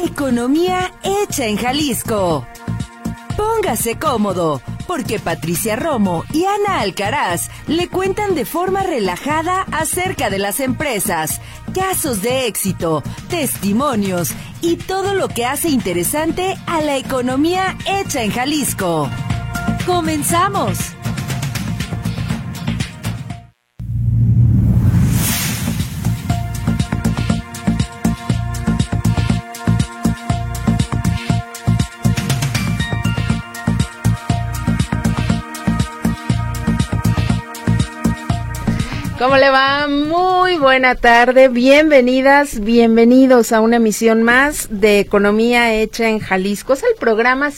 Economía hecha en Jalisco. Póngase cómodo, porque Patricia Romo y Ana Alcaraz le cuentan de forma relajada acerca de las empresas, casos de éxito, testimonios y todo lo que hace interesante a la economía hecha en Jalisco. ¡Comenzamos! ¿Cómo le va? Muy buena tarde, bienvenidas, bienvenidos a una emisión más de Economía Hecha en Jalisco. Es el programa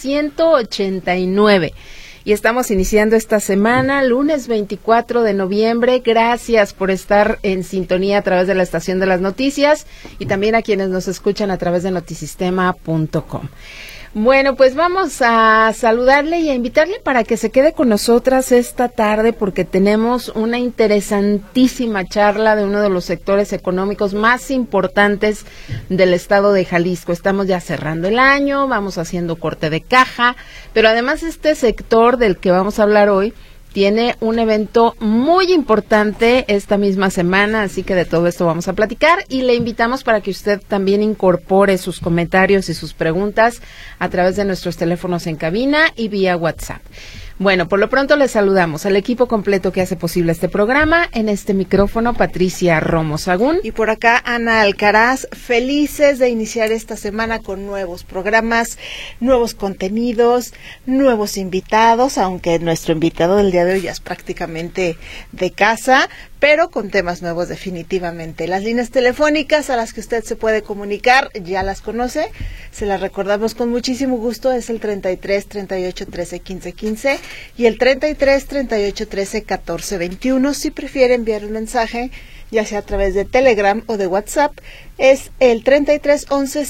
189 y estamos iniciando esta semana, lunes 24 de noviembre. Gracias por estar en sintonía a través de la estación de las noticias y también a quienes nos escuchan a través de notisistema.com. Bueno, pues vamos a saludarle y a invitarle para que se quede con nosotras esta tarde porque tenemos una interesantísima charla de uno de los sectores económicos más importantes del estado de Jalisco. Estamos ya cerrando el año, vamos haciendo corte de caja, pero además este sector del que vamos a hablar hoy tiene un evento muy importante esta misma semana, así que de todo esto vamos a platicar y le invitamos para que usted también incorpore sus comentarios y sus preguntas a través de nuestros teléfonos en cabina y vía WhatsApp. Bueno, por lo pronto les saludamos al equipo completo que hace posible este programa. En este micrófono, Patricia Romo Sagún. Y por acá, Ana Alcaraz, felices de iniciar esta semana con nuevos programas, nuevos contenidos, nuevos invitados, aunque nuestro invitado del día de hoy ya es prácticamente de casa, pero con temas nuevos definitivamente. Las líneas telefónicas a las que usted se puede comunicar, ya las conoce, se las recordamos con muchísimo gusto, es el 33 38 13 15 15 y el 33 38 13 14 21. Si prefiere enviar un mensaje, ya sea a través de Telegram o de WhatsApp, es el 33 11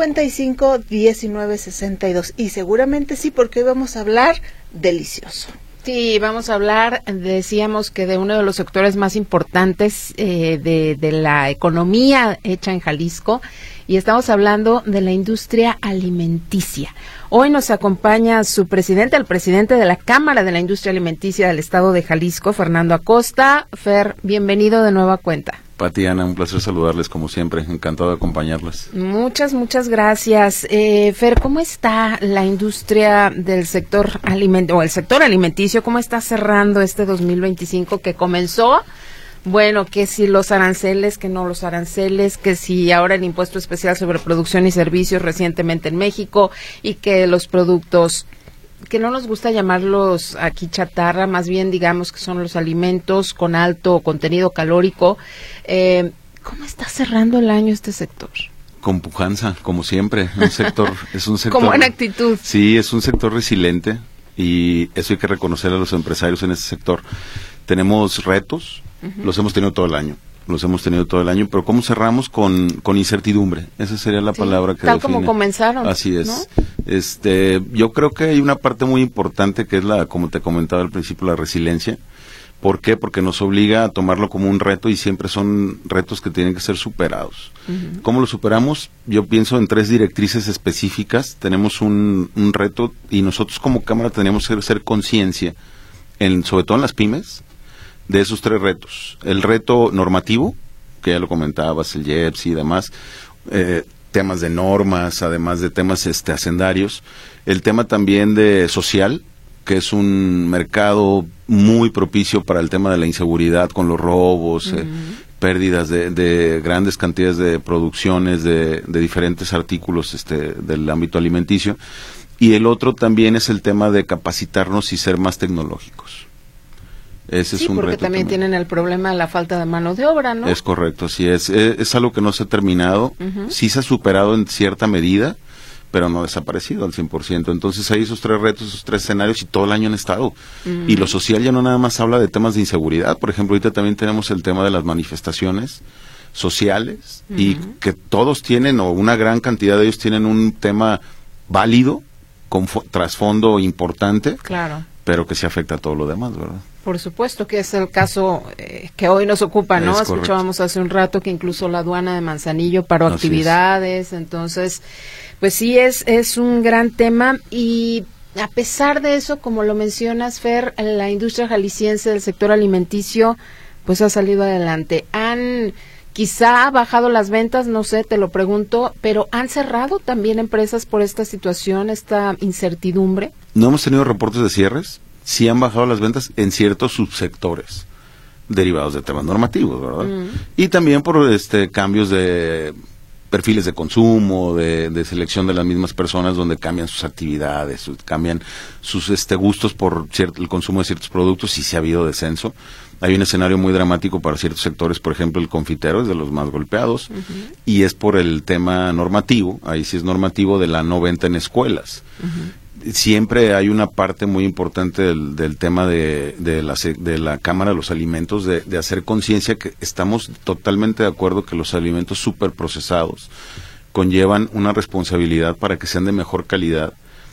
55 19 62. Y seguramente sí, porque hoy vamos a hablar delicioso. Sí, vamos a hablar, decíamos que de uno de los sectores más importantes de la economía hecha en Jalisco, y estamos hablando de la industria alimenticia. Hoy nos acompaña su presidente, el presidente de la Cámara de la Industria Alimenticia del Estado de Jalisco, Fernando Acosta. Fer, bienvenido de nueva cuenta. Pati, Ana, un placer saludarles como siempre, encantado de acompañarlas. Muchas gracias. Fer, ¿cómo está la industria del sector el sector alimenticio? ¿Cómo está cerrando este 2025 que comenzó? Bueno, que si los aranceles, que no los aranceles, que si ahora el impuesto especial sobre producción y servicios recientemente en México y que los productos que no nos gusta llamarlos aquí chatarra, más bien digamos que son los alimentos con alto contenido calórico. ¿Cómo está cerrando el año este sector? Con pujanza, como siempre. Es un sector con buena actitud. Sí, es un sector resiliente y eso hay que reconocer a los empresarios en este sector. Tenemos retos, los hemos tenido todo el año. Pero ¿cómo cerramos? Con incertidumbre. Esa sería la palabra que tal define. Como comenzaron. Así es. ¿No? Yo creo que hay una parte muy importante que es como te comentaba al principio, la resiliencia. ¿Por qué? Porque nos obliga a tomarlo como un reto y siempre son retos que tienen que ser superados. ¿Cómo lo superamos? Yo pienso en 3 directrices específicas. Tenemos un reto y nosotros como Cámara tenemos que hacer conciencia, sobre todo en las pymes, de esos 3 retos. El reto normativo, que ya lo comentabas, el IEPS y demás, temas de normas, además de temas hacendarios. El tema también de social, que es un mercado muy propicio para el tema de la inseguridad con los robos, pérdidas de grandes cantidades de producciones de diferentes artículos del ámbito alimenticio. Y el otro también es el tema de capacitarnos y ser más tecnológicos. Ese es un porque reto también tienen el problema de la falta de mano de obra, ¿no? Es correcto, sí, es algo que no se ha terminado, sí se ha superado en cierta medida, pero no ha desaparecido al 100%. Entonces hay esos 3 retos, esos 3 escenarios y todo el año han estado. Y lo social ya no nada más habla de temas de inseguridad, por ejemplo, ahorita también tenemos el tema de las manifestaciones sociales y que todos tienen, o una gran cantidad de ellos tienen un tema válido, con trasfondo importante, claro, pero que sí afecta a todo lo demás, ¿verdad? Por supuesto que es el caso que hoy nos ocupa, ¿no? Es Escuchábamos hace un rato que incluso la aduana de Manzanillo paró Así actividades, entonces, pues sí es un gran tema y a pesar de eso, como lo mencionas, Fer, la industria jalisciense del sector alimenticio, pues ha salido adelante. Han quizá bajado las ventas, no sé, te lo pregunto, pero ¿han cerrado también empresas por esta situación, esta incertidumbre? No hemos tenido reportes de cierres, sí han bajado las ventas en ciertos subsectores derivados de temas normativos, ¿verdad? Y también por cambios de perfiles de consumo, de selección de las mismas personas, donde cambian sus actividades, cambian sus gustos por el consumo de ciertos productos, y sí ha habido descenso. Hay un escenario muy dramático para ciertos sectores, por ejemplo, el confitero es de los más golpeados, y es por el tema normativo, ahí sí es normativo de la no venta en escuelas. Siempre hay una parte muy importante del tema de la Cámara de los Alimentos, de hacer conciencia que estamos totalmente de acuerdo que los alimentos superprocesados conllevan una responsabilidad para que sean de mejor calidad,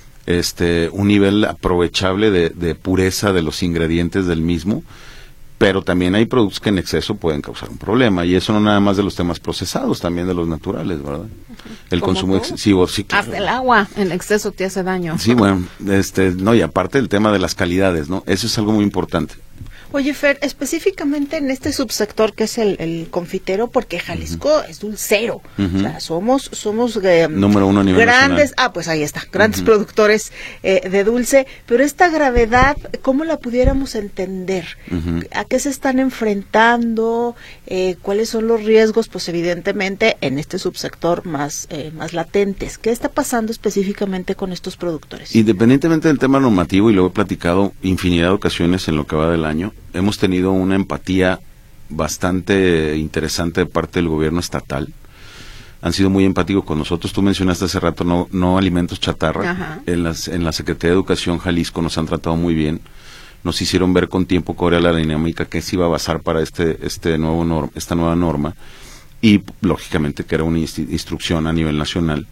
un nivel aprovechable de pureza de los ingredientes del mismo, pero también hay productos que en exceso pueden causar un problema, y eso no nada más de los temas procesados, también de los naturales, ¿verdad? El consumo excesivo, sí, claro. Hasta el agua en exceso te hace daño. Sí, bueno, no, y aparte el tema de las calidades, ¿no? Eso es algo muy importante. Oye, Fer, específicamente en este subsector que es el confitero, porque Jalisco es dulcero, o sea, somos número uno a nivel grandes, nacional. Pues ahí está, grandes productores de dulce, pero esta gravedad, ¿cómo la pudiéramos entender? ¿A qué se están enfrentando? ¿Cuáles son los riesgos? Pues evidentemente en este subsector más latentes. ¿Qué está pasando específicamente con estos productores? Independientemente del tema normativo, y lo he platicado infinidad de ocasiones en lo que va del año, hemos tenido una empatía bastante interesante de parte del gobierno estatal. Han sido muy empáticos con nosotros. Tú mencionaste hace rato no alimentos chatarra. En la Secretaría de Educación Jalisco nos han tratado muy bien. Nos hicieron ver con tiempo cuál era la dinámica que se iba a basar para esta nueva norma, y lógicamente que era una instrucción a nivel nacional,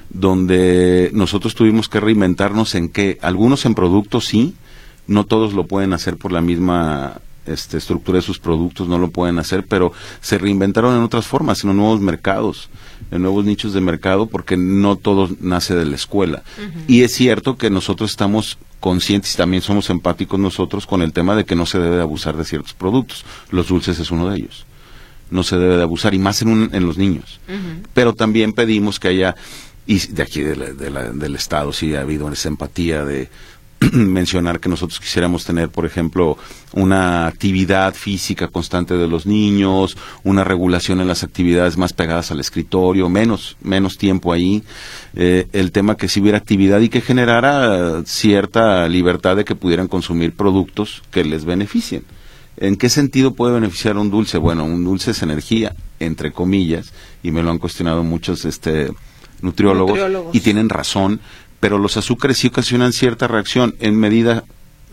donde nosotros tuvimos que reinventarnos en que algunos en productos sí, no todos lo pueden hacer por la misma estructura de sus productos, no lo pueden hacer, pero se reinventaron en otras formas, en nuevos mercados, en nuevos nichos de mercado, porque no todo nace de la escuela. Y es cierto que nosotros estamos conscientes y también somos empáticos nosotros con el tema de que no se debe de abusar de ciertos productos. Los dulces es uno de ellos. No se debe de abusar, y más en los niños. Pero también pedimos que haya, y de aquí del Estado sí ha habido esa empatía de mencionar que nosotros quisiéramos tener, por ejemplo, una actividad física constante de los niños, una regulación en las actividades más pegadas al escritorio, menos tiempo ahí, el tema que si hubiera actividad y que generara cierta libertad de que pudieran consumir productos que les beneficien. ¿En qué sentido puede beneficiar un dulce? Bueno, un dulce es energía, entre comillas, y me lo han cuestionado muchos nutriólogos, y tienen razón, pero los azúcares sí ocasionan cierta reacción en medida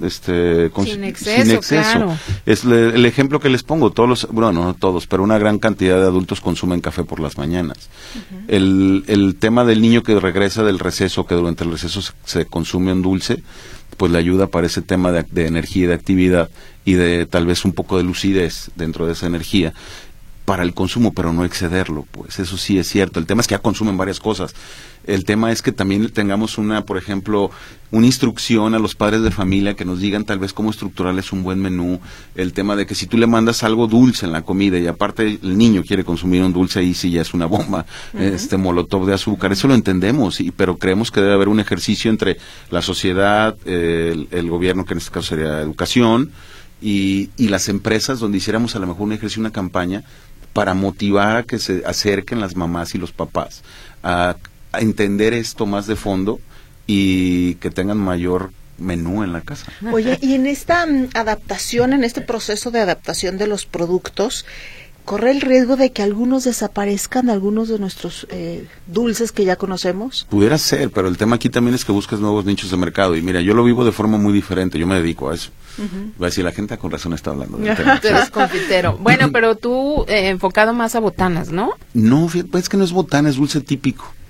sin exceso. Claro. Es el ejemplo que les pongo. No todos, pero una gran cantidad de adultos consumen café por las mañanas. El tema del niño que regresa del receso, que durante el receso se consume un dulce, pues le ayuda para ese tema de energía y de actividad, y de tal vez un poco de lucidez dentro de esa energía para el consumo, pero no excederlo, pues eso sí es cierto. El tema es que ya consumen varias cosas. El tema es que también tengamos por ejemplo, una instrucción a los padres de familia que nos digan tal vez cómo estructurarles un buen menú. El tema de que si tú le mandas algo dulce en la comida y aparte el niño quiere consumir un dulce, ahí sí ya es una bomba, molotov de azúcar. Eso lo entendemos, pero creemos que debe haber un ejercicio entre la sociedad, el gobierno, que en este caso sería educación, y las empresas, donde hiciéramos a lo mejor un ejercicio, una campaña para motivar a que se acerquen las mamás y los papás a entender esto más de fondo y que tengan mayor menú en la casa. Oye, y en esta adaptación, en este proceso de adaptación de los productos, ¿corre el riesgo de que algunos desaparezcan, algunos de nuestros dulces que ya conocemos? Pudiera ser, pero el tema aquí también es que buscas nuevos nichos de mercado. Y mira, yo lo vivo de forma muy diferente, yo me dedico a eso. Va a decir, la gente con razón está hablando del tema. Tú eres confitero. Bueno, pero tú enfocado más a botanas, ¿no? No, es que no es botana, es dulce típico.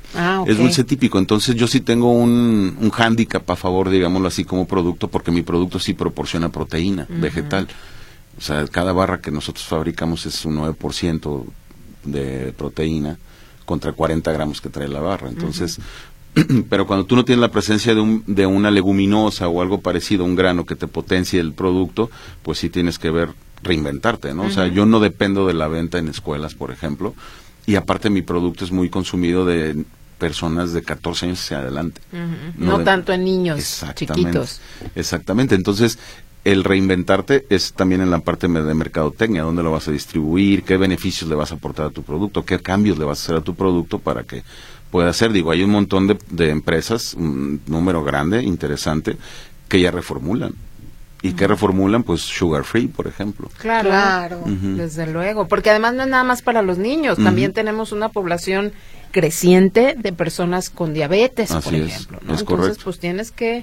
Ok. Es dulce típico, entonces yo sí tengo un hándicap a favor, digámoslo así, como producto, porque mi producto sí proporciona proteína vegetal. O sea, cada barra que nosotros fabricamos es un 9% de proteína contra 40 gramos que trae la barra. Entonces, pero cuando tú no tienes la presencia de una leguminosa o algo parecido, un grano que te potencie el producto, pues sí tienes que reinventarte, ¿no? O sea, yo no dependo de la venta en escuelas, por ejemplo, y aparte mi producto es muy consumido de personas de 14 años hacia adelante. No tanto en niños chiquitos. Exactamente, entonces el reinventarte es también en la parte de mercadotecnia, dónde lo vas a distribuir, qué beneficios le vas a aportar a tu producto, qué cambios le vas a hacer a tu producto para que pueda ser. Digo, hay un montón de empresas, un número grande, interesante, que ya reformulan. ¿Y qué reformulan? Pues sugar free, por ejemplo. Claro. Desde luego, porque además no es nada más para los niños, también tenemos una población creciente de personas con diabetes, Así por ejemplo, ¿no? Es Entonces, correcto. pues tienes que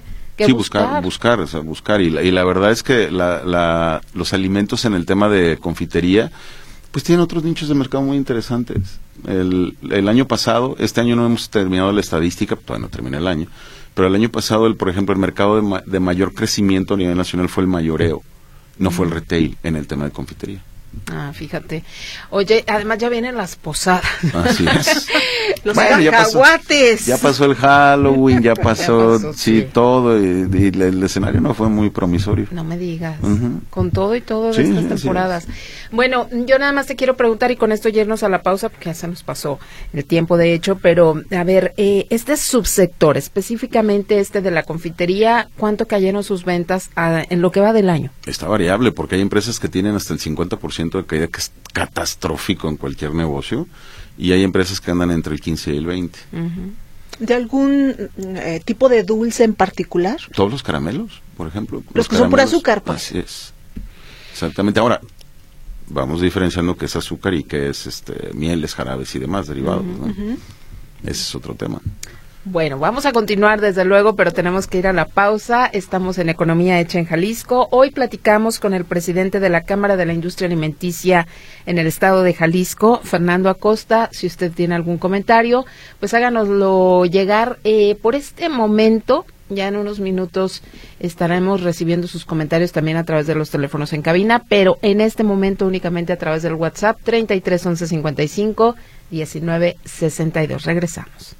buscar y la verdad es que los alimentos en el tema de confitería pues tienen otros nichos de mercado muy interesantes. El año pasado, este año no hemos terminado la estadística, todavía no termina el año, pero el año pasado, por ejemplo, el mercado de mayor crecimiento a nivel nacional fue el mayoreo, no fue el retail en el tema de confitería. Ah, fíjate. Oye, además ya vienen las posadas. Así es. Los Bueno, cacahuates. ya pasó el Halloween, ya pasó, sí. todo, y el escenario no fue muy promisorio. No me digas. Con todo y todo de Sí, estas así temporadas. Bueno, yo nada más te quiero preguntar, y con esto irnos a la pausa, porque ya se nos pasó el tiempo de hecho, pero a ver, este subsector, específicamente este de la confitería, ¿cuánto cayeron sus ventas en lo que va del año? Está variable, porque hay empresas que tienen hasta el 50% de caída, que es catastrófico en cualquier negocio, y hay empresas que andan entre el 15 y el 20. ¿De algún tipo de dulce en particular? Todos los caramelos, por ejemplo. Los que son por caramelos, azúcar, pues. Así es. Exactamente. Ahora, vamos diferenciando qué es azúcar y qué es mieles, jarabes y demás derivados, ¿no? Ese es otro tema. Bueno, vamos a continuar desde luego, pero tenemos que ir a la pausa. Estamos en Economía Hecha en Jalisco. Hoy platicamos con el presidente de la Cámara de la Industria Alimenticia en el estado de Jalisco, Fernando Acosta. Si usted tiene algún comentario, pues háganoslo llegar por este momento. Ya en unos minutos estaremos recibiendo sus comentarios también a través de los teléfonos en cabina, pero en este momento únicamente a través del WhatsApp 33 11 55 19 62. Regresamos.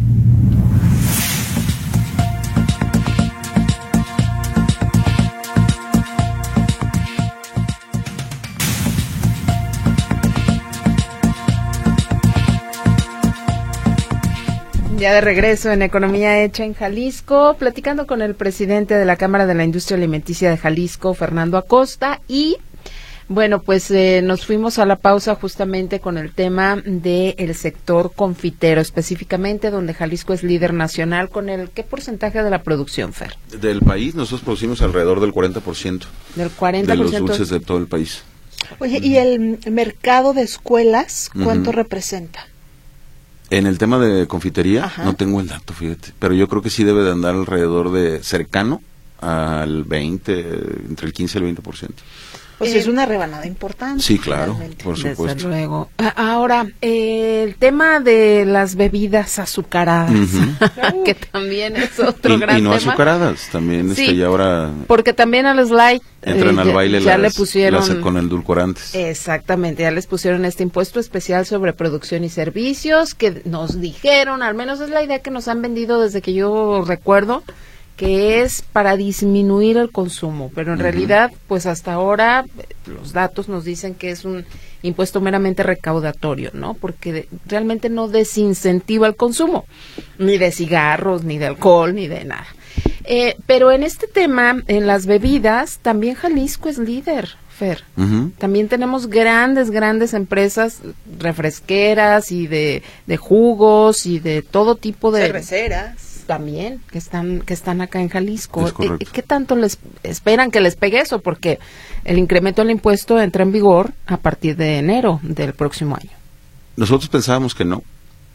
Ya de regreso en Economía Hecha en Jalisco, platicando con el presidente de la Cámara de la Industria Alimenticia de Jalisco, Fernando Acosta, y bueno, pues nos fuimos a la pausa justamente con el tema del sector confitero, específicamente donde Jalisco es líder nacional. ¿Con ¿qué porcentaje de la producción, Fer? Del país nosotros producimos alrededor del 40%. Del 40%. De los dulces de todo el país. Oye, ¿y el mercado de escuelas cuánto representa? En el tema de confitería, Ajá. no tengo el dato, fíjate, pero yo creo que sí debe de andar alrededor de cercano al 20, entre el 15 y el 20%. Pues es una rebanada importante. Sí, claro, realmente. por supuesto. Desde luego. Ahora, el tema de las bebidas azucaradas, que también es otro gran y no tema. azucaradas, también Sí, y ahora porque también a los light entran al baile ya las, le pusieron las con edulcorantes. Exactamente, ya les pusieron este impuesto especial sobre producción y servicios, que nos dijeron, al menos es la idea que nos han vendido desde que yo recuerdo, que es para disminuir el consumo, pero en realidad, pues hasta ahora los datos nos dicen que es un impuesto meramente recaudatorio, ¿no? Porque realmente no desincentiva el consumo, ni de cigarros, ni de alcohol, ni de nada. Pero en este tema, en las bebidas, también Jalisco es líder, Fer. También tenemos grandes empresas refresqueras y de jugos y de todo tipo de cerveceras también que están acá en Jalisco. Es correcto. ¿Qué tanto les esperan que les pegue eso? Porque el incremento del impuesto entra en vigor a partir de enero del próximo año. Nosotros pensábamos que no,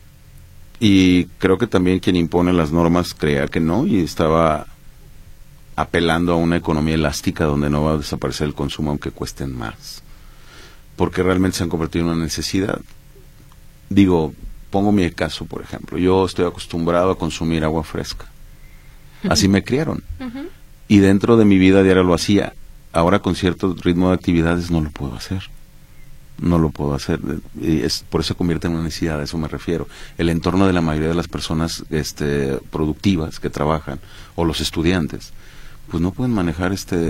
y creo que también quien impone las normas creía que no, y estaba apelando a una economía elástica donde no va a desaparecer el consumo aunque cuesten más, porque realmente se han convertido en una necesidad. Digo, pongo mi caso, por ejemplo. Yo estoy acostumbrado a consumir agua fresca. Así me criaron. Y dentro de mi vida diaria lo hacía. Ahora con cierto ritmo de actividades no lo puedo hacer. No lo puedo hacer. Y por eso se convierte en una necesidad, a eso me refiero. El entorno de la mayoría de las personas productivas que trabajan, o los estudiantes, pues no pueden manejar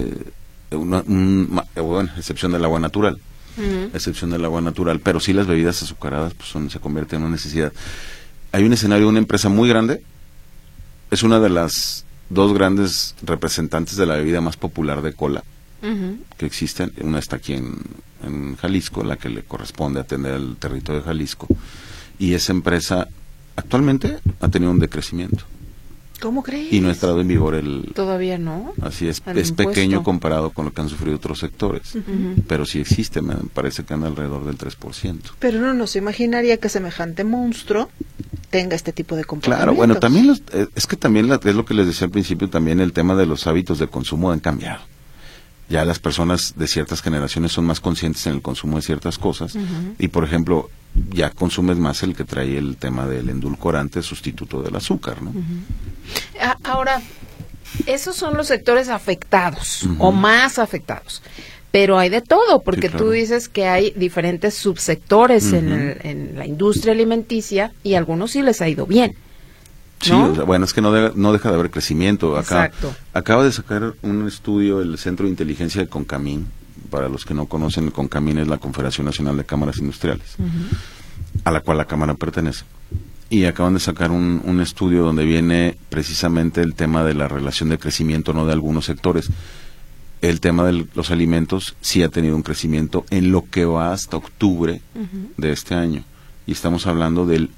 bueno, excepción del agua natural. Excepción del agua natural, pero sí las bebidas azucaradas pues se convierten en una necesidad. Hay un escenario de una empresa muy grande, es una de las 2 grandes representantes de la bebida más popular de cola que existen. Una está aquí en Jalisco, la que le corresponde atender el territorio de Jalisco, y esa empresa actualmente ha tenido un decrecimiento. ¿Cómo crees? Y no ha entrado en vigor Todavía no. Así es pequeño comparado con lo que han sufrido otros sectores, pero sí existe, me parece que anda alrededor del 3%. Pero no se imaginaría que semejante monstruo tenga este tipo de comportamientos. Claro, bueno, también es que también es lo que les decía al principio, también el tema de los hábitos de consumo han cambiado. Ya las personas de ciertas generaciones son más conscientes en el consumo de ciertas cosas, y por ejemplo, ya consumes más el que trae el tema del endulcorante sustituto del azúcar, ¿no? Ahora, esos son los sectores afectados o más afectados, pero hay de todo, porque sí, claro, tú dices que hay diferentes subsectores en la industria alimenticia y a algunos sí les ha ido bien. Sí, ¿no? O sea, bueno, es que no deja de haber crecimiento. Exacto. Acaba de sacar un estudio el Centro de Inteligencia de CONCAMIN. Para los que no conocen, el CONCAMIN es la Confederación Nacional de Cámaras Industriales, a la cual la Cámara pertenece. Y acaban de sacar un estudio donde viene precisamente el tema de la relación de crecimiento, no de algunos sectores. El tema de los alimentos sí ha tenido un crecimiento en lo que va hasta octubre de este año. Y estamos hablando del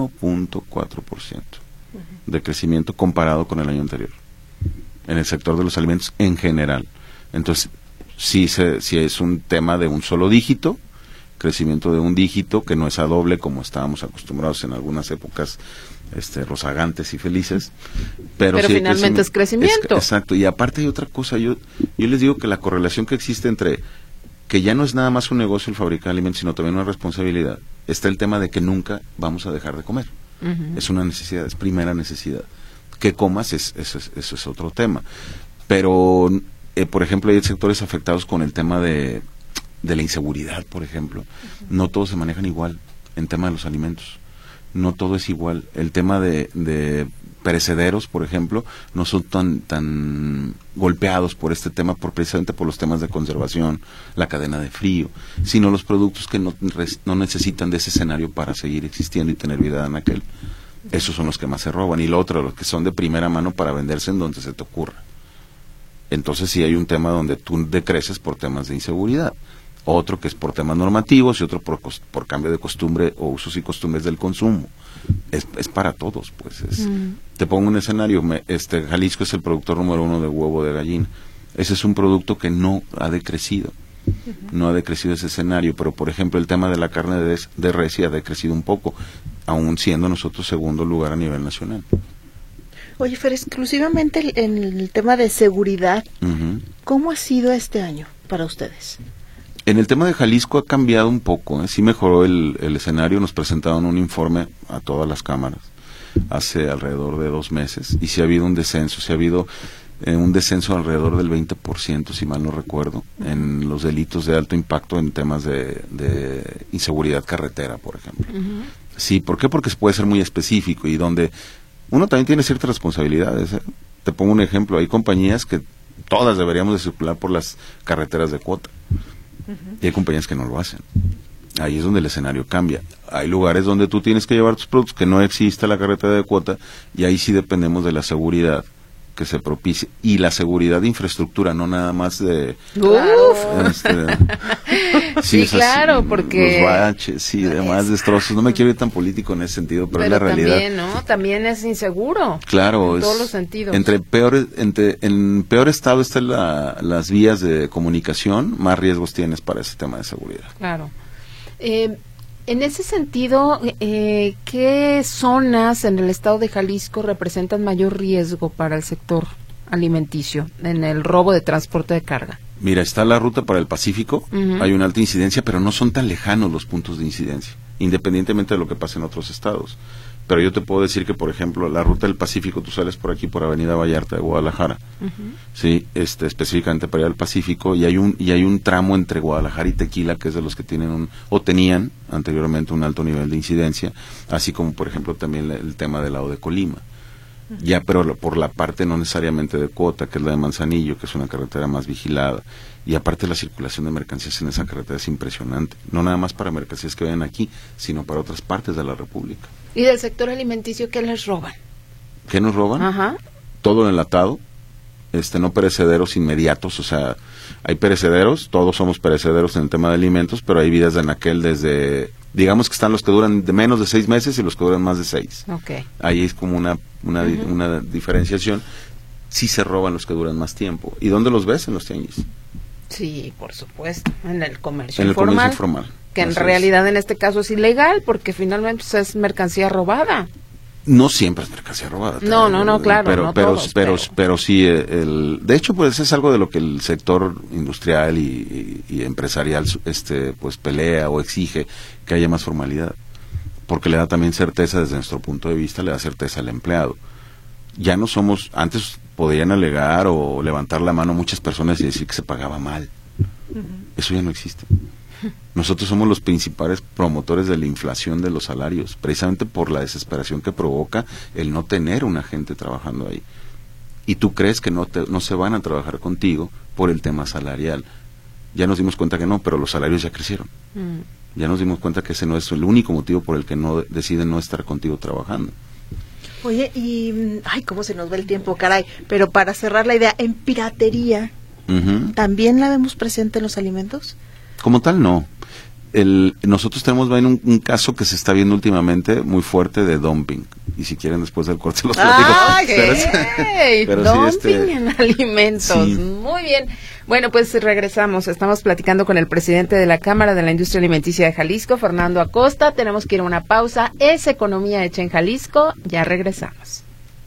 1.4%. De crecimiento comparado con el año anterior en el sector de los alimentos en general. Entonces sí es un tema de un solo dígito, crecimiento de un dígito, que no es a doble como estábamos acostumbrados en algunas épocas rozagantes y felices, pero sí finalmente es crecimiento. Exacto. Y aparte hay otra cosa, yo les digo que la correlación que existe entre que ya no es nada más un negocio el fabricar alimentos, sino también una responsabilidad, está el tema de que nunca vamos a dejar de comer. Es una necesidad, es primera necesidad. Que comas, eso es otro tema. Pero, por ejemplo, hay sectores afectados con el tema de la inseguridad, por ejemplo. No todos se manejan igual en tema de los alimentos. No todo es igual. El tema de perecederos, por ejemplo, no son tan golpeados por este tema, precisamente por los temas de conservación, la cadena de frío, sino los productos que no necesitan de ese escenario para seguir existiendo y tener vida en aquel. Esos son los que más se roban. Y lo otro, los que son de primera mano para venderse en donde se te ocurra. Entonces sí hay un tema donde tú decreces por temas de inseguridad. Otro que es por temas normativos y otro por cambio de costumbre o usos y costumbres del consumo. Es para todos, pues. Te pongo un escenario, Jalisco es el productor número 1 de huevo de gallina. Ese es un producto que no ha decrecido. No ha decrecido ese escenario, pero por ejemplo el tema de la carne de res sí ha decrecido un poco, aún siendo nosotros segundo lugar a nivel nacional. Oye, Fer, exclusivamente en el tema de seguridad, ¿cómo ha sido este año para ustedes? En el tema de Jalisco ha cambiado un poco, sí mejoró el escenario. Nos presentaron un informe a todas las cámaras hace alrededor de 2 meses y sí ha habido un descenso, un descenso alrededor del 20%, si mal no recuerdo, en los delitos de alto impacto en temas de inseguridad carretera, por ejemplo. Sí, ¿por qué? Porque puede ser muy específico y donde uno también tiene ciertas responsabilidades. Te pongo un ejemplo, hay compañías que todas deberíamos de circular por las carreteras de cuota. Y hay compañías que no lo hacen. Ahí es donde el escenario cambia. Hay lugares donde tú tienes que llevar tus productos que no existe la carretera de cuota y ahí sí dependemos de la seguridad que se propicie y la seguridad de infraestructura, no nada más de sí, claro, porque los baches y demás destrozos. No me quiero ir tan político en ese sentido, pero es la realidad. También, ¿no? También es inseguro. Claro, en todos los sentidos. En peor estado están las vías de comunicación, más riesgos tienes para ese tema de seguridad. Claro. En ese sentido, ¿qué zonas en el estado de Jalisco representan mayor riesgo para el sector alimenticio en el robo de transporte de carga? Mira, está la ruta para el Pacífico, hay una alta incidencia, pero no son tan lejanos los puntos de incidencia. independientemente de lo que pase en otros estados. Pero yo te puedo decir que, por ejemplo, la ruta del Pacífico, tú sales por aquí por Avenida Vallarta de Guadalajara, sí, específicamente para ir al Pacífico, y hay un tramo entre Guadalajara y Tequila que es de los que tienen o tenían anteriormente un alto nivel de incidencia, así como, por ejemplo, también el tema del lado de Colima. Ya, pero por la parte no necesariamente de Cota, que es la de Manzanillo, que es una carretera más vigilada, y aparte la circulación de mercancías en esa carretera es impresionante, no nada más para mercancías que vayan aquí, sino para otras partes de la República. ¿Y del sector alimenticio qué les roban? ¿Qué nos roban? Ajá. Todo enlatado, no perecederos inmediatos, o sea, hay perecederos, todos somos perecederos en el tema de alimentos, pero hay vidas de anaquel desde, digamos que están los que duran de menos de 6 meses y los que duran más de 6. Okay. Ahí es como una diferenciación. Sí se roban los que duran más tiempo. ¿Y dónde los ves? En los tianguis. Sí, por supuesto, en el comercio En el informal. comercio informal. Que en Así realidad en este caso es ilegal, porque finalmente pues, es mercancía robada. No siempre es mercancía robada. No, claro, pero, no pero, todos, pero sí, de hecho, pues es algo de lo que el sector industrial y empresarial pues pelea o exige, que haya más formalidad, porque le da también certeza desde nuestro punto de vista, le da certeza al empleado. Ya no somos, antes podían alegar o levantar la mano muchas personas y decir que se pagaba mal. Eso ya no existe. Nosotros somos los principales promotores de la inflación de los salarios, precisamente por la desesperación que provoca el no tener una gente trabajando ahí. Y tú crees que no se van a trabajar contigo por el tema salarial. Ya nos dimos cuenta que no, pero los salarios ya crecieron. Ya nos dimos cuenta que ese no es el único motivo por el que no deciden no estar contigo trabajando. Oye, y cómo se nos va el tiempo, caray. Pero para cerrar la idea, en piratería, ¿también la vemos presente en los alimentos? Como tal, no. Nosotros tenemos un caso que se está viendo últimamente muy fuerte de dumping. Y si quieren, después del corte los platico. Pero dumping en alimentos. Sí. Muy bien. Bueno, pues regresamos. Estamos platicando con el presidente de la Cámara de la Industria Alimenticia de Jalisco, Fernando Acosta. Tenemos que ir a una pausa. Es Economía Hecha en Jalisco. Ya regresamos.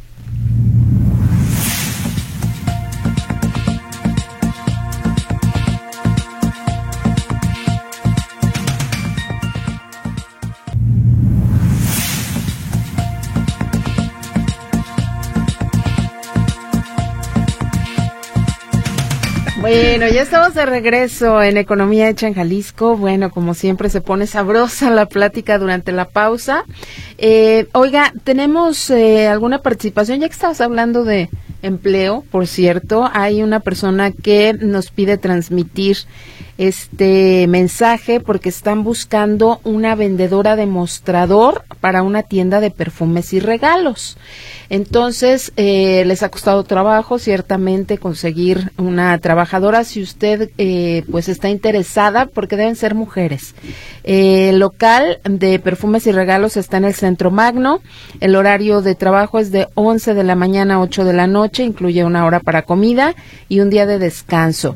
Bueno, ya estamos de regreso en Economía Hecha en Jalisco. Bueno, como siempre se pone sabrosa la plática durante la pausa. Oiga, ¿tenemos alguna participación? Ya que estabas hablando de empleo, por cierto, hay una persona que nos pide transmitir este mensaje porque están buscando una vendedora de mostrador para una tienda de perfumes y regalos. Entonces, les ha costado trabajo, ciertamente, conseguir una trabajadora. Si usted, pues, está interesada, porque deben ser mujeres. El local de perfumes y regalos está en el Centro Magno. El horario de trabajo es de 11 de la mañana a 8 de la noche, incluye una hora para comida y un día de descanso.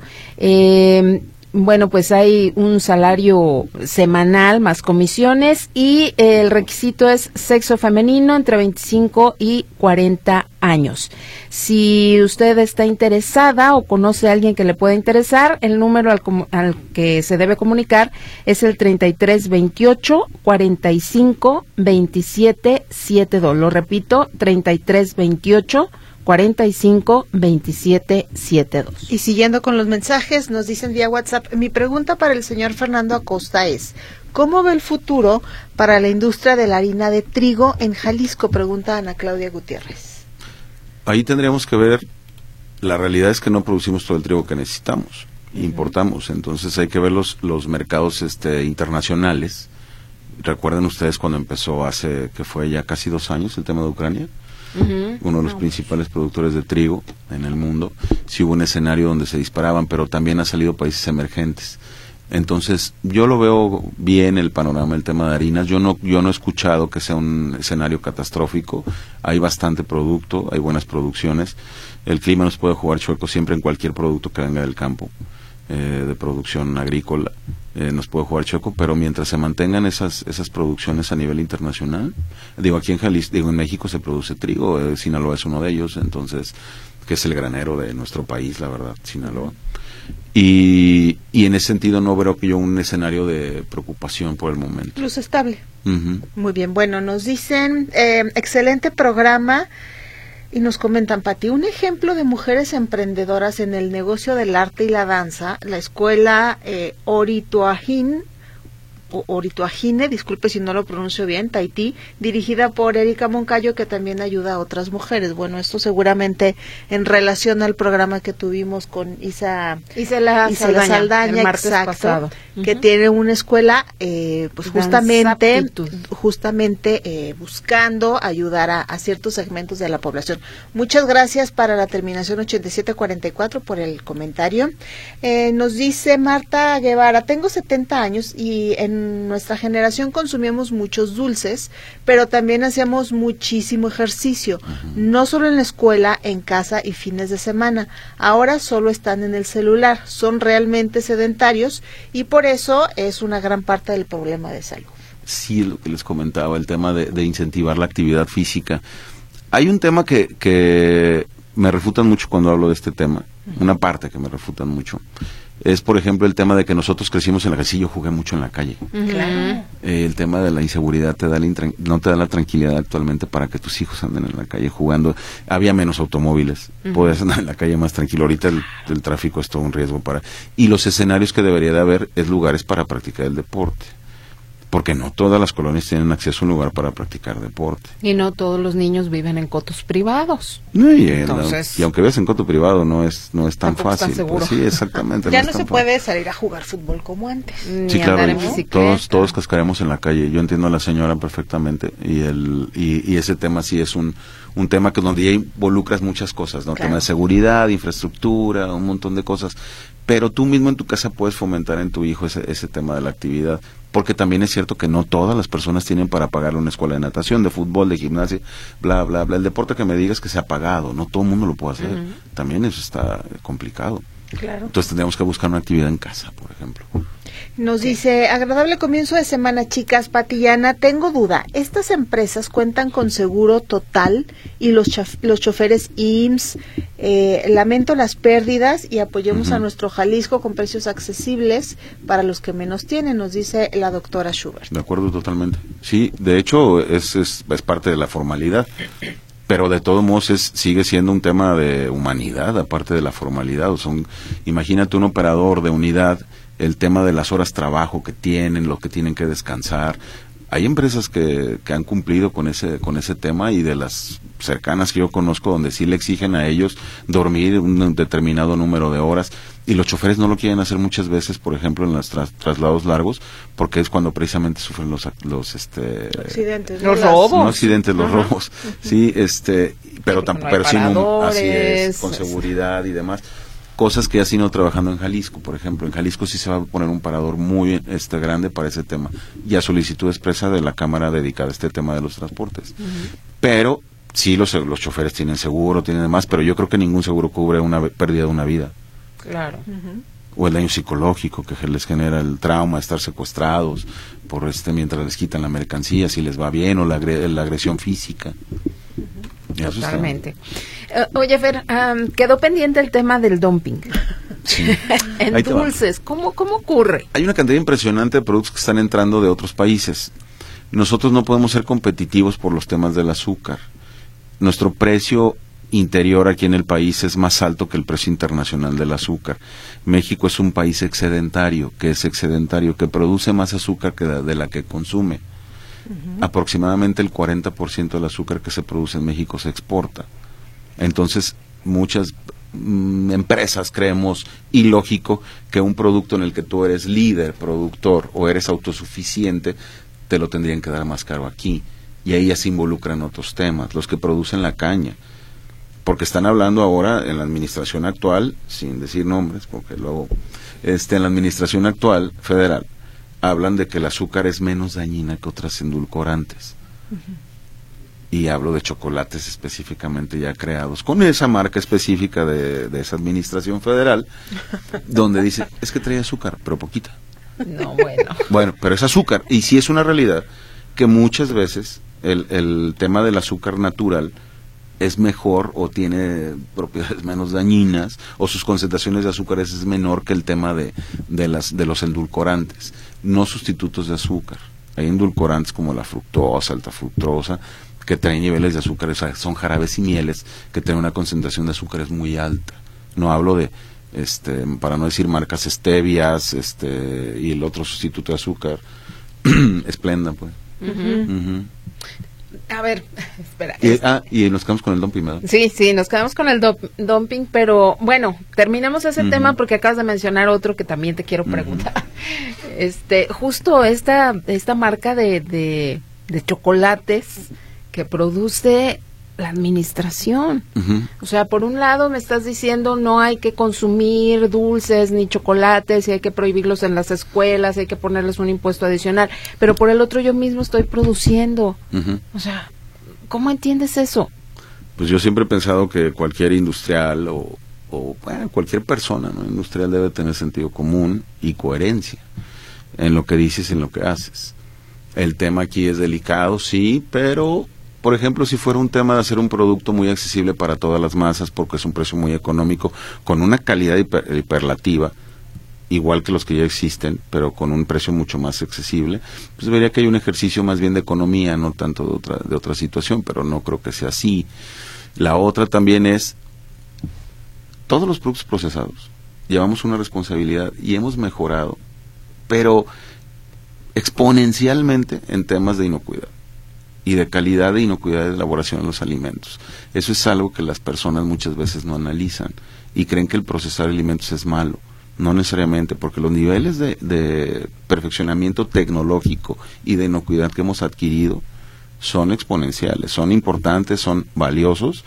Bueno, pues hay un salario semanal más comisiones y el requisito es sexo femenino entre 25 y 40 años. Si usted está interesada o conoce a alguien que le pueda interesar, el número al que se debe comunicar es el 3328 45 27 72. Lo repito, 3328 45 27 72. Y siguiendo con los mensajes, nos dicen vía WhatsApp, mi pregunta para el señor Fernando Acosta es, ¿cómo ve el futuro para la industria de la harina de trigo en Jalisco? Pregunta Ana Claudia Gutiérrez. Ahí tendríamos que ver, la realidad es que no producimos todo el trigo que necesitamos, importamos, entonces hay que ver los mercados internacionales. ¿Recuerdan ustedes cuando empezó hace, que fue ya casi 2 años, el tema de Ucrania? Uno de los principales productores de trigo en el mundo. Sí hubo un escenario donde se disparaban, pero también ha salido países emergentes. Entonces, yo lo veo bien el panorama, el tema de harinas. Yo no he escuchado que sea un escenario catastrófico. Hay bastante producto, hay buenas producciones. El clima nos puede jugar chueco siempre en cualquier producto que venga del campo. de producción agrícola, nos puede jugar chueco, pero mientras se mantengan esas producciones a nivel internacional, aquí en Jalisco, en México se produce trigo, Sinaloa es uno de ellos, entonces, que es el granero de nuestro país, la verdad, Sinaloa. Y en ese sentido no veo que yo un escenario de preocupación por el momento. Luz estable. Muy bien, bueno, nos dicen, excelente programa, y nos comentan, Pati, un ejemplo de mujeres emprendedoras en el negocio del arte y la danza, la escuela Orituajine, disculpe si no lo pronuncio bien, Tahití, dirigida por Erika Moncayo, que también ayuda a otras mujeres. Bueno, esto seguramente en relación al programa que tuvimos con Isela Saldaña, el martes pasado, que tiene una escuela pues justamente buscando ayudar a ciertos segmentos de la población. Muchas gracias para la terminación 8744 por el comentario. Nos dice Marta Guevara, tengo 70 años y en nuestra generación consumíamos muchos dulces, pero también hacíamos muchísimo ejercicio, no solo en la escuela, en casa y fines de semana. Ahora solo están en el celular, son realmente sedentarios y por eso es una gran parte del problema de salud. Sí, lo que les comentaba, el tema de incentivar la actividad física. Hay un tema que me refutan mucho cuando hablo de este tema, una parte que me refutan mucho. Es, por ejemplo, el tema de que nosotros crecimos en la calle. Sí, yo jugué mucho en la calle. Claro. El tema de la inseguridad no te da la tranquilidad actualmente para que tus hijos anden en la calle jugando. Había menos automóviles. Podías andar en la calle más tranquilo. Ahorita el tráfico es todo un riesgo y los escenarios que debería de haber es lugares para practicar el deporte. Porque no todas las colonias tienen acceso a un lugar para practicar deporte. Y no todos los niños viven en cotos privados. Y aunque veas en coto privado no es tan fácil. Seguro. Pues sí, exactamente. Ya no se puede salir a jugar fútbol como antes. Sí, claro, en todos cascaremos en la calle. Yo entiendo a la señora perfectamente y ese tema sí es un tema que donde ya involucras muchas cosas, ¿no? Claro. Tema de seguridad, infraestructura, un montón de cosas. Pero tú mismo en tu casa puedes fomentar en tu hijo ese tema de la actividad, porque también es cierto que no todas las personas tienen para pagarle una escuela de natación, de fútbol, de gimnasia, bla, bla, bla. El deporte que me digas que se ha pagado, no todo el mundo lo puede hacer. También eso está complicado. Claro. Entonces tendríamos que buscar una actividad en casa, por ejemplo. Nos dice, agradable comienzo de semana, chicas. Patillana, tengo duda, ¿estas empresas cuentan con seguro total y los choferes IMSS? Lamento las pérdidas y apoyemos a nuestro Jalisco con precios accesibles para los que menos tienen, nos dice la doctora Schubert. De acuerdo, totalmente. Sí, de hecho es parte de la formalidad. Pero de todos modos sigue siendo un tema de humanidad, aparte de la formalidad. O sea, imagínate un operador de unidad, el tema de las horas trabajo que tienen, lo que tienen que descansar. Hay empresas que han cumplido con ese tema, y de las cercanas que yo conozco donde sí le exigen a ellos dormir un determinado número de horas, y los choferes no lo quieren hacer muchas veces, por ejemplo en los traslados largos, porque es cuando precisamente sufren los accidentes, los robos, no accidentes, los robos, sí, pero sí, así es, con seguridad y demás. Cosas que ya se han ido trabajando en Jalisco, por ejemplo. En Jalisco sí se va a poner un parador muy grande para ese tema, y a solicitud expresa de la Cámara dedicada a este tema de los transportes. Pero sí, los choferes tienen seguro, tienen demás, pero yo creo que ningún seguro cubre una pérdida de una vida. Claro. O el daño psicológico que les genera el trauma de estar secuestrados por mientras les quitan la mercancía, si les va bien, o la agresión física. Totalmente. Oye, Fer, quedó pendiente el tema del dumping. Sí. En dulces, ¿cómo ocurre? Hay una cantidad impresionante de productos que están entrando de otros países. Nosotros no podemos ser competitivos por los temas del azúcar. Nuestro precio interior aquí en el país es más alto que el precio internacional del azúcar. México es un país excedentario, que produce más azúcar que de la que consume. Aproximadamente el 40% del azúcar que se produce en México se exporta. Entonces, muchas empresas creemos ilógico que un producto en el que tú eres líder, productor, o eres autosuficiente, te lo tendrían que dar más caro aquí. Y ahí ya se involucran otros temas, los que producen la caña. Porque están hablando ahora en la administración actual, sin decir nombres, porque luego, en la administración actual federal, hablan de que el azúcar es menos dañina que otras endulcorantes. y hablo de chocolates específicamente ya creados con esa marca específica de esa administración federal, donde dice, es que trae azúcar, pero poquita. No, bueno. Bueno, pero es azúcar, y sí es una realidad que muchas veces el tema del azúcar natural es mejor o tiene propiedades menos dañinas o sus concentraciones de azúcares es menor que el tema de los endulcorantes, no sustitutos de azúcar. Hay endulcorantes como la fructosa, alta fructosa, que traen niveles de azúcares, son jarabes y mieles que tienen una concentración de azúcares muy alta. No hablo de, para no decir marcas stevias, y el otro sustituto de azúcar, Splenda, pues. A ver, espera. Y nos quedamos con el dumping, ¿verdad? Sí, nos quedamos con el dumping, pero bueno, terminemos ese tema porque acabas de mencionar otro que también te quiero preguntar. Justo esta marca de chocolates que produce la administración. O sea, por un lado me estás diciendo no hay que consumir dulces ni chocolates y hay que prohibirlos en las escuelas, hay que ponerles un impuesto adicional, pero por el otro yo mismo estoy produciendo. O sea, ¿cómo entiendes eso? Pues yo siempre he pensado que cualquier industrial o bueno, cualquier persona, ¿no?, industrial debe tener sentido común y coherencia en lo que dices y en lo que haces. El tema aquí es delicado, sí, pero por ejemplo, si fuera un tema de hacer un producto muy accesible para todas las masas, porque es un precio muy económico, con una calidad hiperlativa, igual que los que ya existen, pero con un precio mucho más accesible, pues vería que hay un ejercicio más bien de economía, no tanto de otra situación, pero no creo que sea así. La otra también es, todos los productos procesados, llevamos una responsabilidad y hemos mejorado, pero exponencialmente en temas de inocuidad y de calidad de inocuidad de elaboración de los alimentos. Eso es algo que las personas muchas veces no analizan y creen que el procesar alimentos es malo. No necesariamente, porque los niveles de perfeccionamiento tecnológico y de inocuidad que hemos adquirido son exponenciales, son importantes, son valiosos,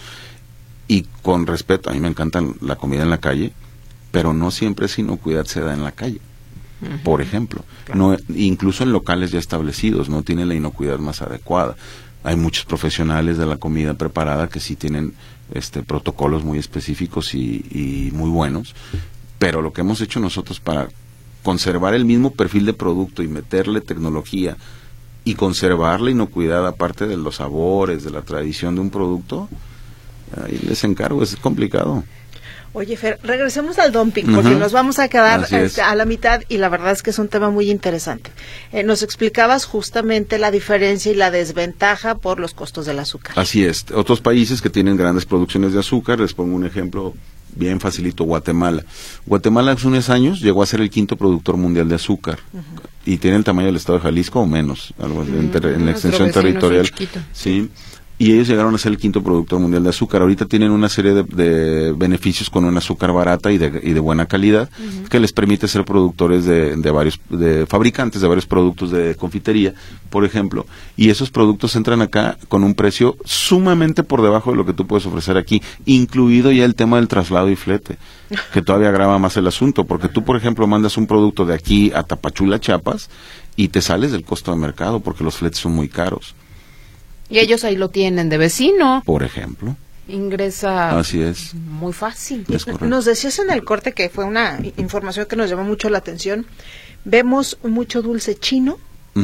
y con respeto, a mí me encanta la comida en la calle, pero no siempre esa inocuidad se da en la calle. Por ejemplo, no, incluso en locales ya establecidos no tienen la inocuidad más adecuada. Hay muchos profesionales de la comida preparada que sí tienen protocolos muy específicos y muy buenos, pero lo que hemos hecho nosotros para conservar el mismo perfil de producto y meterle tecnología y conservar la inocuidad aparte de los sabores, de la tradición de un producto, ahí les encargo, es complicado. Oye, Fer, regresemos al dumping, porque nos vamos a quedar a la mitad y la verdad es que es un tema muy interesante. Nos explicabas justamente la diferencia y la desventaja por los costos del azúcar. Así es. Otros países que tienen grandes producciones de azúcar, les pongo un ejemplo bien facilito, Guatemala. Guatemala hace unos años llegó a ser el 5º productor mundial de azúcar y tiene el tamaño del estado de Jalisco o menos, algo en la extensión territorial. Sí. Y ellos llegaron a ser el 5º productor mundial de azúcar. Ahorita tienen una serie de beneficios con un azúcar barata y de buena calidad, que les permite ser productores de fabricantes de varios productos de confitería, por ejemplo. Y esos productos entran acá con un precio sumamente por debajo de lo que tú puedes ofrecer aquí, incluido ya el tema del traslado y flete, que todavía agrava más el asunto, porque tú, por ejemplo, mandas un producto de aquí a Tapachula, Chiapas, y te sales del costo de mercado, porque los fletes son muy caros. Y ellos ahí lo tienen de vecino. Por ejemplo. Ingresa. Así es. Muy fácil. Es correcto. Nos decías en el corte, que fue una información que nos llamó mucho la atención, vemos mucho dulce chino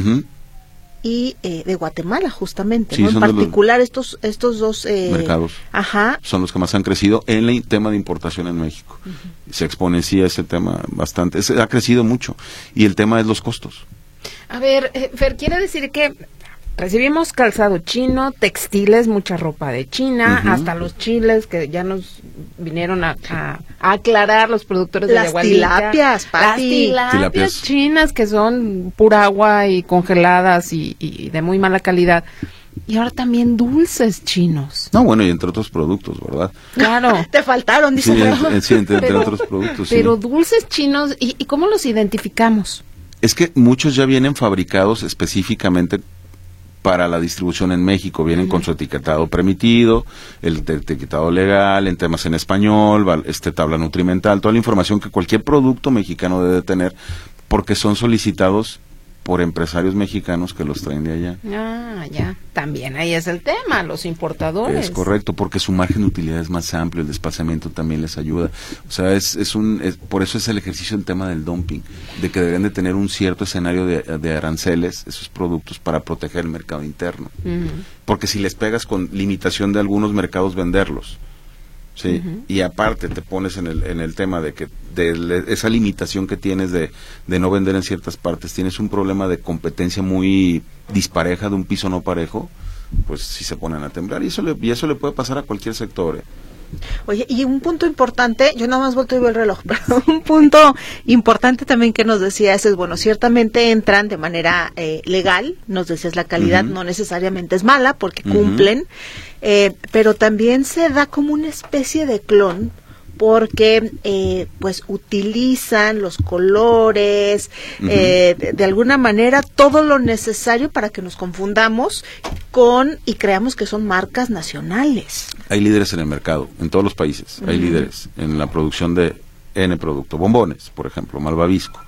y de Guatemala, justamente, sí, ¿no? En particular estos dos mercados son los que más han crecido en el tema de importación en México. Se exponencia ese tema bastante. Ha crecido mucho. Y el tema es los costos. A ver, Fer, quiere decir que recibimos calzado chino, textiles, mucha ropa de China, hasta los chiles que ya nos vinieron a aclarar los productores de Yagualica. Las tilapias chinas que son pura agua y congeladas y de muy mala calidad. Y ahora también dulces chinos. No, bueno, y entre otros productos, ¿verdad? Claro. Te faltaron, dice. Sí, entre otros productos. Pero dulces chinos, ¿y cómo los identificamos? Es que muchos ya vienen fabricados específicamente para la distribución en México, vienen con su etiquetado permitido, el etiquetado legal, en temas en español, tabla nutrimental, toda la información que cualquier producto mexicano debe tener, porque son solicitados por empresarios mexicanos que los traen de allá. Ah, ya. También ahí es el tema, los importadores. Es correcto, porque su margen de utilidad es más amplio, el desplazamiento también les ayuda. O sea, por eso es el ejercicio en tema del dumping, de que deberían de tener un cierto escenario de aranceles, esos productos, para proteger el mercado interno. Porque si les pegas con limitación de algunos mercados, venderlos. Sí, y aparte te pones en el tema de que esa limitación que tienes de no vender en ciertas partes, tienes un problema de competencia muy dispareja, de un piso no parejo, pues sí se ponen a temblar, y eso le puede pasar a cualquier sector. Oye, y un punto importante, yo nada más vuelto y veo el reloj, pero un punto importante también que nos decías es, bueno, ciertamente entran de manera legal, nos decías la calidad no necesariamente es mala porque cumplen, pero también se da como una especie de clon porque pues utilizan los colores, de alguna manera todo lo necesario para que nos confundamos y creamos que son marcas nacionales. Hay líderes en el mercado, en todos los países, hay líderes en la producción de N producto, bombones, por ejemplo, malvavisco.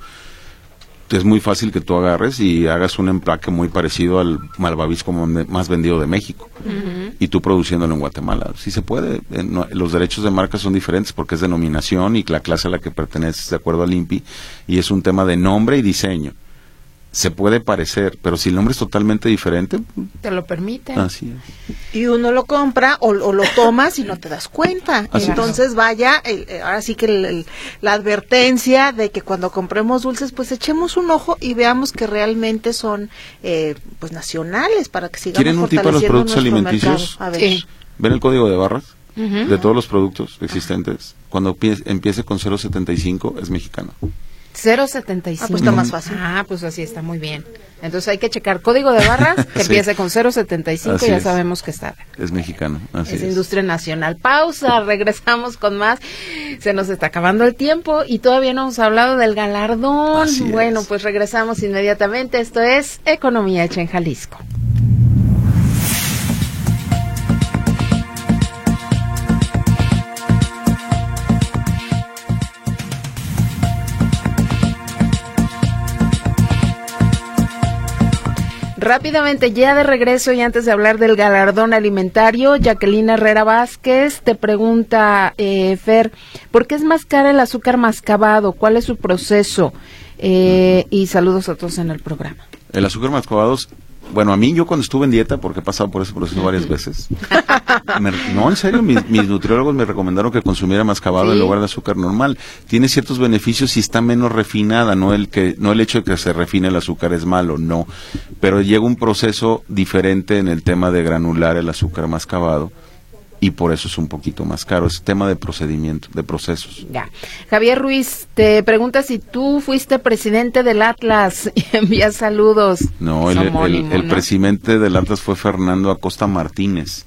Es muy fácil que tú agarres y hagas un empaque muy parecido al malvavisco más vendido de México, y tú produciéndolo en Guatemala. Sí se puede. Los derechos de marca son diferentes porque es denominación y la clase a la que perteneces de acuerdo al INPI, y es un tema de nombre y diseño. Se puede parecer, pero si el nombre es totalmente diferente, te lo permiten. Así es. Y uno lo compra o lo tomas y no te das cuenta. Así entonces vaya, ahora sí que la advertencia de que cuando compremos dulces, pues echemos un ojo y veamos que realmente son pues nacionales, para que sigamos ¿Quieren un tipo de los productos alimenticios? A ver. Sí. ¿Ven el código de barras de todos los productos existentes? Cuando empiece con 0.75 es mexicano. 0.75. Ah, pues está más fácil. Ah, pues así está muy bien. Entonces hay que checar código de barras que empiece con 0.75, Así ya es. sabemos que está. Es mexicano, así Es industria nacional. Pausa, regresamos con más. Se nos está acabando el tiempo y todavía no hemos hablado del galardón. Así es. Bueno, pues regresamos inmediatamente. Esto es Economía Hecha en Jalisco. Rápidamente, ya de regreso y antes de hablar del galardón alimentario, Jacqueline Herrera Vázquez te pregunta, Fer, ¿por qué es más cara el azúcar mascabado? ¿Cuál es su proceso? Y saludos a todos en el programa. El azúcar mascabado, bueno, a mí, yo cuando estuve en dieta, porque he pasado por ese proceso varias veces, no, en serio, mis nutriólogos me recomendaron que consumiera mascabado en lugar de azúcar normal. Tiene ciertos beneficios y está menos refinada, no el hecho de que se refine el azúcar es malo, no, pero llega un proceso diferente en el tema de granular el azúcar mascabado, y por eso es un poquito más caro. Es tema de procedimiento, de procesos. Ya. Javier Ruiz te pregunta si tú fuiste presidente del Atlas y envía saludos. No, Homónimo, el ¿no? presidente del Atlas fue Fernando Acosta Martínez,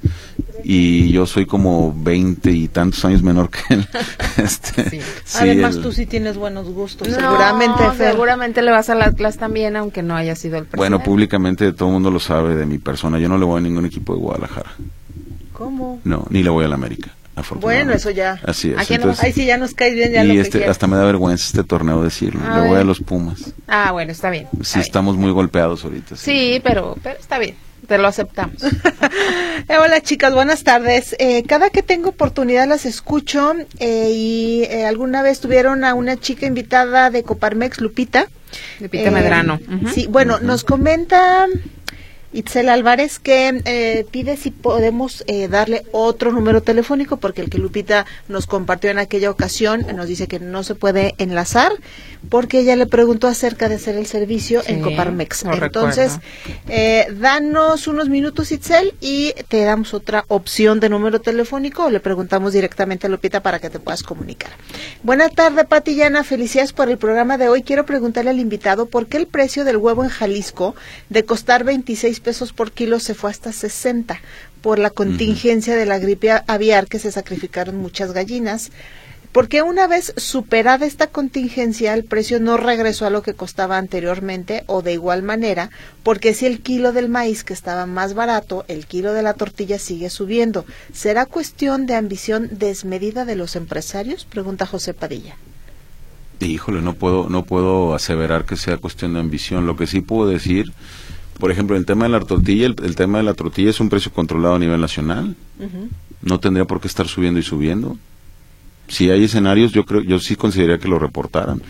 y yo soy como 20 y tantos años menor que él. Sí. Además tú sí tienes buenos gustos, No, seguramente, Fer. seguramente le vas al Atlas también, aunque no haya sido el presidente. Bueno, públicamente todo el mundo lo sabe de mi persona. Yo no le voy a ningún equipo de Guadalajara. ¿Cómo? No, ni le voy a la América, afortunadamente. Bueno, eso ya. Así es. ¿A quién Entonces, Ahí sí ya nos cae bien ya y lo que quieras. hasta me da vergüenza este torneo decirlo. A Le voy ver. a los Pumas. Ah, bueno, está bien. Sí, estamos muy golpeados ahorita. Sí, pero está bien, te lo aceptamos. Hola chicas, buenas tardes. Cada que tengo oportunidad las escucho y alguna vez tuvieron a una chica invitada de Coparmex, Lupita. Lupita Medrano. Sí, bueno, nos comenta Itzel Álvarez que pide si podemos darle otro número telefónico, porque el que Lupita nos compartió en aquella ocasión nos dice que no se puede enlazar porque ella le preguntó acerca de hacer el servicio en Coparmex. lo Entonces, danos unos minutos, Itzel, y te damos otra opción de número telefónico, o le preguntamos directamente a Lupita para que te puedas comunicar. Buenas tardes, Pati y Ana, felicidades por el programa de hoy. Quiero preguntarle al invitado por qué el precio del huevo en Jalisco, de costar 26 pesos por kilo, se fue hasta 60 por la contingencia de la gripe aviar, que se sacrificaron muchas gallinas. Porque una vez superada esta contingencia, el precio no regresó a lo que costaba anteriormente, o de igual manera, porque si el kilo del maíz, que estaba más barato, el kilo de la tortilla sigue subiendo. ¿Será cuestión de ambición desmedida de los empresarios? Pregunta José Padilla. Híjole, no puedo aseverar que sea cuestión de ambición. Lo que sí puedo decir, por ejemplo, el tema de la tortilla, el tema de la tortilla es un precio controlado a nivel nacional. No tendría por qué estar subiendo y subiendo. Si hay escenarios, yo sí consideraría que lo reportaran.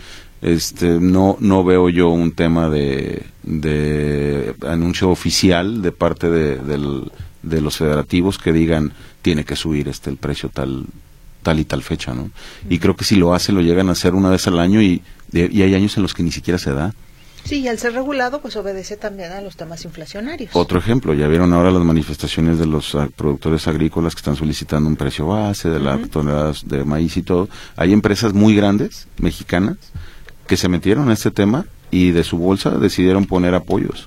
No veo yo un tema de anuncio oficial de parte de los federativos que digan tiene que subir el precio tal y tal fecha, ¿no? Y creo que si lo hacen, lo llegan a hacer una vez al año y hay años en los que ni siquiera se da. Sí, y al ser regulado, pues obedece también a los temas inflacionarios. Otro ejemplo, ya vieron ahora las manifestaciones de los productores agrícolas que están solicitando un precio base de las toneladas de maíz y todo. Hay empresas muy grandes, mexicanas, que se metieron a este tema y de su bolsa decidieron poner apoyos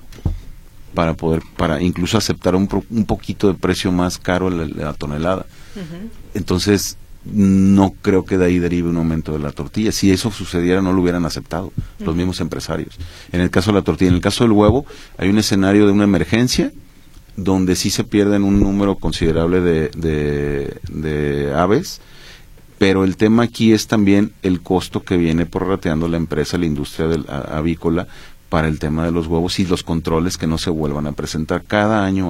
para incluso aceptar un poquito de precio más caro la tonelada. Entonces, no creo que de ahí derive un aumento de la tortilla. Si eso sucediera, no lo hubieran aceptado los mismos empresarios. En el caso de la tortilla, en el caso del huevo, hay un escenario de una emergencia donde sí se pierden un número considerable de aves, pero el tema aquí es también el costo que viene prorrateando la empresa, la industria avícola, para el tema de los huevos y los controles que no se vuelvan a presentar. Cada año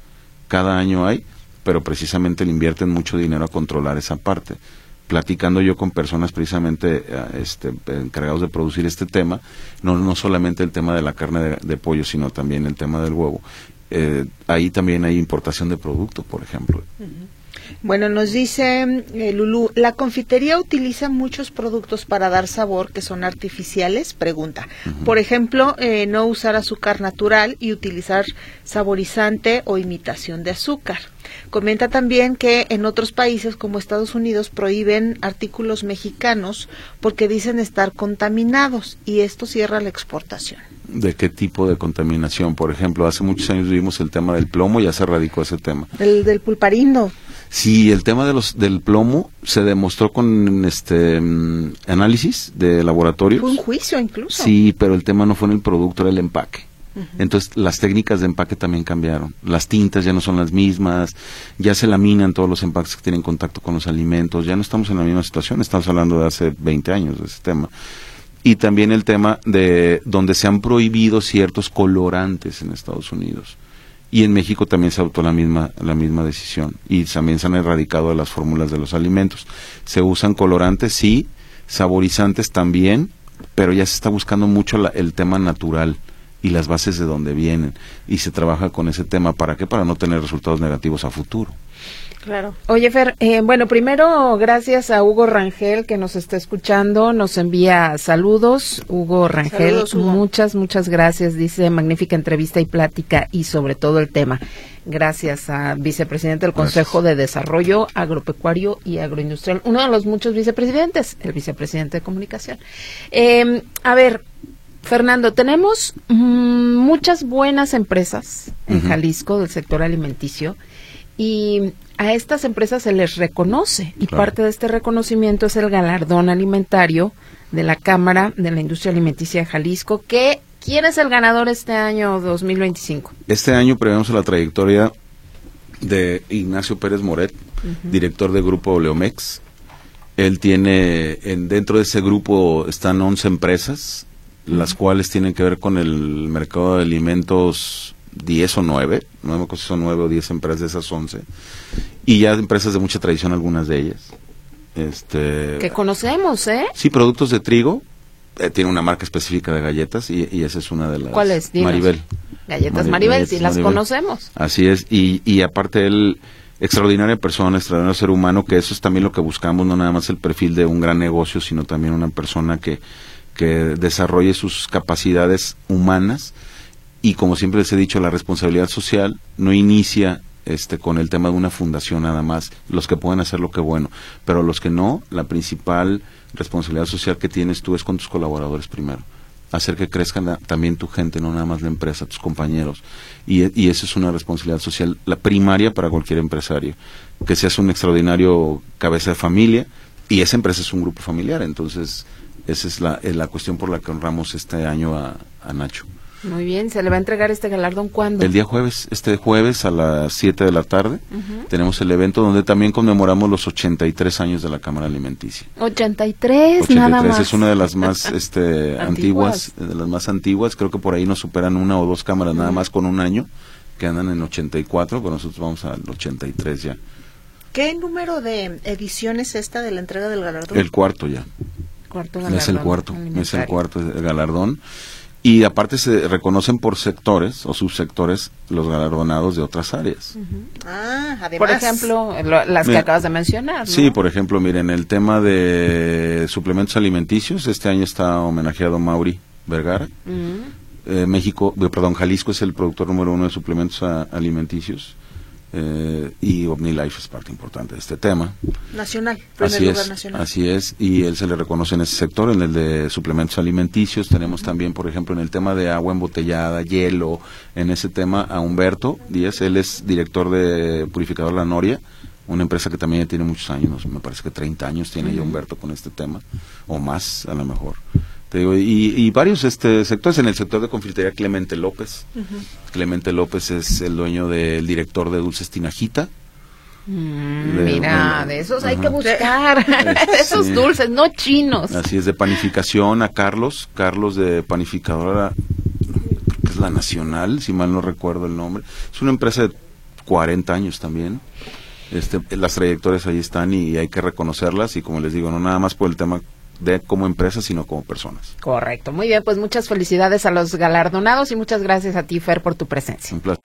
hay, pero precisamente le invierten mucho dinero a controlar esa parte. Platicando yo con personas precisamente encargados de producir este tema, no solamente el tema de la carne de pollo, sino también el tema del huevo. Ahí también hay importación de producto, por ejemplo. Bueno, nos dice Lulú, ¿la confitería utiliza muchos productos para dar sabor que son artificiales? Pregunta. Por ejemplo, no usar azúcar natural y utilizar saborizante o imitación de azúcar. Comenta también que en otros países como Estados Unidos prohíben artículos mexicanos porque dicen estar contaminados y esto cierra la exportación. ¿De qué tipo de contaminación? Por ejemplo, hace muchos años vimos el tema del plomo, ya se erradicó ese tema. Del pulparindo. Sí, el tema del plomo se demostró con análisis de laboratorios. Fue un juicio incluso. Sí, pero el tema no fue en el producto, era el empaque. Entonces, las técnicas de empaque también cambiaron. Las tintas ya no son las mismas, ya se laminan todos los empaques que tienen contacto con los alimentos, ya no estamos en la misma situación, estamos hablando de hace 20 años de ese tema. Y también el tema de donde se han prohibido ciertos colorantes en Estados Unidos. Y en México también se adoptó la misma decisión. Y también se han erradicado de las fórmulas de los alimentos. Se usan colorantes, sí, saborizantes también, pero ya se está buscando mucho el tema natural y las bases de dónde vienen. Y se trabaja con ese tema. ¿Para qué? Para no tener resultados negativos a futuro. Claro. Oye, Fer, bueno, primero gracias a Hugo Rangel que nos está escuchando, nos envía saludos. Hugo Rangel, saludos, Hugo. Muchas gracias, dice magnífica entrevista y plática y sobre todo el tema. Gracias a vicepresidente del Consejo de Desarrollo Agropecuario y Agroindustrial, uno de los muchos vicepresidentes, el vicepresidente de Comunicación. A ver, Fernando, tenemos muchas buenas empresas en Jalisco del sector alimenticio y a estas empresas se les reconoce y parte de este reconocimiento es el galardón alimentario de la Cámara de la Industria Alimenticia de Jalisco. ¿Quién es el ganador este año 2025? Este año prevemos la trayectoria de Ignacio Pérez Moret, director del grupo Oleomex. Él tiene, dentro de ese grupo están 11 empresas, las cuales tienen que ver con el mercado de alimentos 10 o 9, no me acuerdo si son 9 o 10 empresas de esas 11, y ya empresas de mucha tradición algunas de ellas. Que conocemos, ¿eh? Sí, productos de trigo, tiene una marca específica de galletas y esa es una de las. ¿Cuál es? Dinos. Maribel. Galletas Maribel, sí las conocemos. Así es, y aparte él, extraordinaria persona, extraordinario ser humano, que eso es también lo que buscamos, no nada más el perfil de un gran negocio, sino también una persona que desarrolle sus capacidades humanas. Y como siempre les he dicho, la responsabilidad social no inicia con el tema de una fundación nada más, los que pueden hacer lo que bueno, pero los que no, la principal responsabilidad social que tienes tú es con tus colaboradores primero, hacer que crezcan también tu gente, no nada más la empresa, tus compañeros, y esa es una responsabilidad social, la primaria para cualquier empresario, que seas un extraordinario cabeza de familia, y esa empresa es un grupo familiar, entonces esa es la cuestión por la que honramos este año a Nacho. Muy bien, ¿se le va a entregar este galardón cuándo? El día jueves, este jueves a las 7 de la tarde, tenemos el evento donde también conmemoramos los 83 años de la Cámara Alimenticia. 83, nada más. Es una de las más antiguas, de las más antiguas, creo que por ahí nos superan una o dos cámaras nada más con un año, que andan en 84, pero nosotros vamos al 83 ya. ¿Qué número de ediciones esta de la entrega del galardón? El cuarto ya. Es el cuarto galardón. Y aparte se reconocen por sectores o subsectores los galardonados de otras áreas. Además. Por ejemplo, las que acabas de mencionar, ¿no? Sí, por ejemplo, miren, el tema de suplementos alimenticios, este año está homenajeado Mauri Vergara. Jalisco es el productor número 1 de suplementos alimenticios. Y OmniLife es parte importante de este tema. Nacional, nacional. Así es, y él se le reconoce en ese sector, en el de suplementos alimenticios. Tenemos también, por ejemplo, en el tema de agua embotellada, hielo, en ese tema a Humberto Díaz, él es director de Purificador La Noria, una empresa que también ya tiene muchos años, me parece que 30 años tiene ya Humberto con este tema, o más a lo mejor. Te digo, y varios sectores. En el sector de confitería, Clemente López. Clemente López es el dueño del director de Dulces Tinajita. Mira, de esos hay que buscar, esos dulces, no chinos. Así es, de panificación a Carlos de panificadora, creo que es La Nacional, si mal no recuerdo el nombre. Es una empresa de 40 años también. Las trayectorias ahí están y hay que reconocerlas, y como les digo, no nada más por el tema de como empresa, sino como personas. Correcto, muy bien, pues muchas felicidades a los galardonados y muchas gracias a ti, Fer, por tu presencia. Un placer.